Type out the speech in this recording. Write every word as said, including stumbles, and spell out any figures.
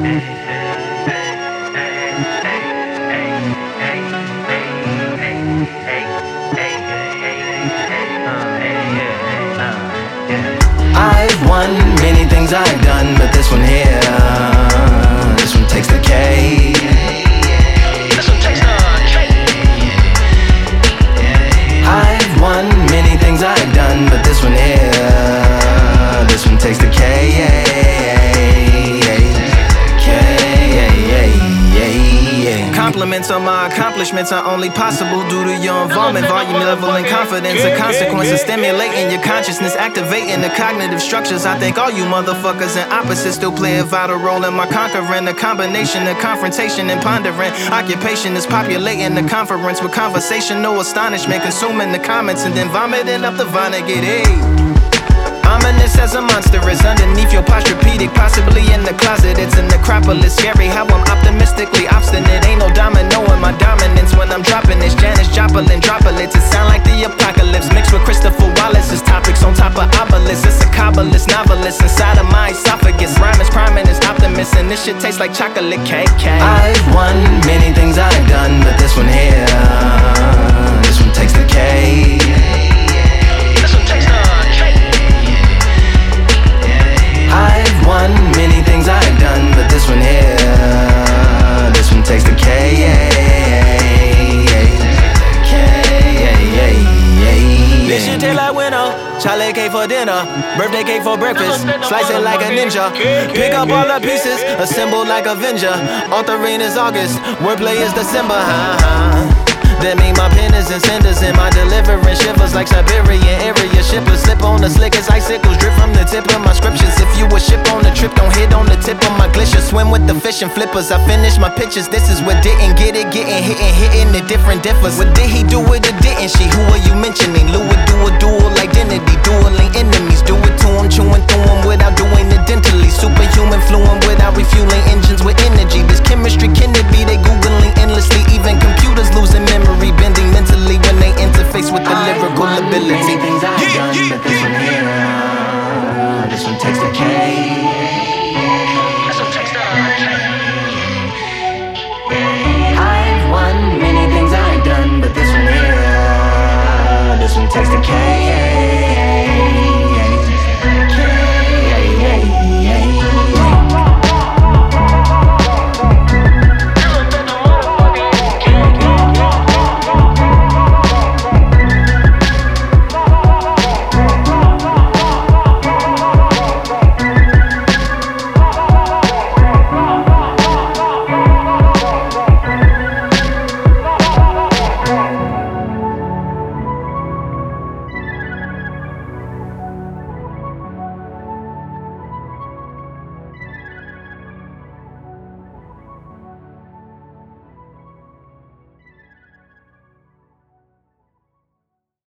I've won many things I've done, but this one here, this one takes the cake. This one takes the cake. I've won many things I've done, but this one here, this one takes the cake. Compliments on my accomplishments are only possible due to your involvement, volume, level, and confidence. The consequences stimulating your consciousness, activating the cognitive structures. I think all you motherfuckers and opposites still play a vital role in my conquering. The combination of confrontation and pondering. Occupation is populating the conference with conversational astonishment, consuming the comments and then vomiting up the Vonnegut. Hey. Ominous as a monster is underneath your posturepedic, possibly in the closet. It's a necropolis, scary how I'm optimistically obstinate. Ain't no domino in my dominance when I'm dropping this. Janis Joplin droplets, it sound like the apocalypse mixed with Christopher Wallace's topics on top of obelisks. It's a kabbalist novelist inside of my esophagus. Rhyme is priming is optimist, and this shit tastes like chocolate cake. I've won many things I've done, but this one here, this one takes the cake. This one takes the I've won many things I've done, but this one here, this one takes the K. This shit taste like winter, chocolate cake for dinner, birthday cake for breakfast, slice it like a ninja, pick up all the pieces, assemble like Avenger. Authoring is August, wordplay is December, ha-ha. That mean my pen is in cinders and my deliverance shivers like Siberian area shippers. Slip on the slickest icicles, drip from the tip of my scriptures. If you a ship on the trip, don't hit on the tip of my glacier. Swim with the fish and flippers, I finish my pictures. This is what didn't get it, getting hit and hitting the different differs. What did he do it or didn't she? Who are you mentioning? Lou would do a dual identity, dueling enemies. Do it to him, chewing through him without doing it dentally. Superhuman